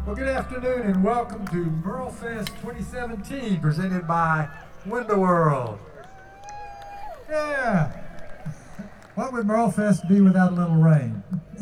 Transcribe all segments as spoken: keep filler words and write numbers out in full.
Well, good afternoon and welcome to Merle Fest twenty seventeen, presented by Window World. Yeah. What would Merle Fest be without a little rain?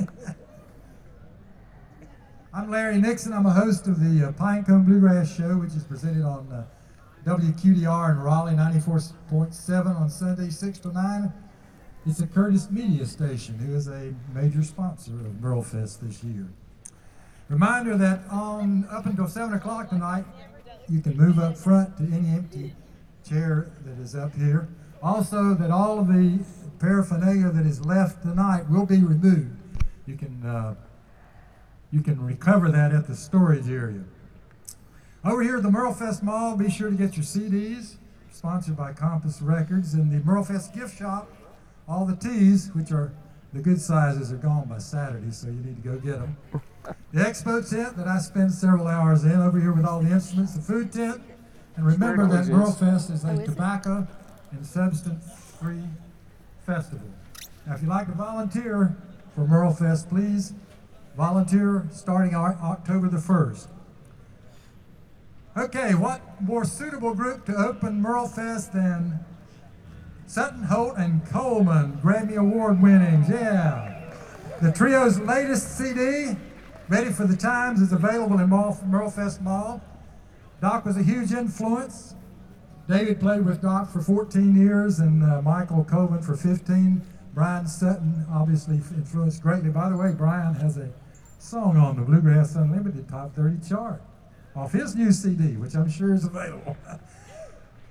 I'm Larry Nixon. I'm a host of the uh, Pinecone Bluegrass Show, which is presented on uh, W Q D R in Raleigh, ninety-four point seven on Sunday, six to nine. It's a Curtis Media station, who is a major sponsor of Merle Fest this year. Reminder that on up until seven o'clock tonight, you can move up front to any empty chair that is up here. Also, that all of the paraphernalia that is left tonight will be removed. You can uh, you can recover that at the storage area. Over here at the Merle Fest Mall, be sure to get your C Ds, sponsored by Compass Records, and the Merle Fest gift shop. All the teas, which are the good sizes, are gone by Saturday, so you need to go get them. The expo tent that I spend several hours in, over here with all the instruments, the food tent. And remember that Merle Fest is a tobacco and substance-free festival. Now, if you'd like to volunteer for Merle Fest, please volunteer starting October the first. Okay, what more suitable group to open Merle Fest than Sutton, Holt, and Coleman, Grammy Award winnings, yeah. The trio's latest C D, Ready for the Times, is available in Merle Fest Mall. Doc was a huge influence. David played with Doc for fourteen years and uh, Michael Coleman for fifteen. Brian Sutton obviously influenced greatly. By the way, Brian has a song on the Bluegrass Unlimited Top thirty chart off his new C D, which I'm sure is available.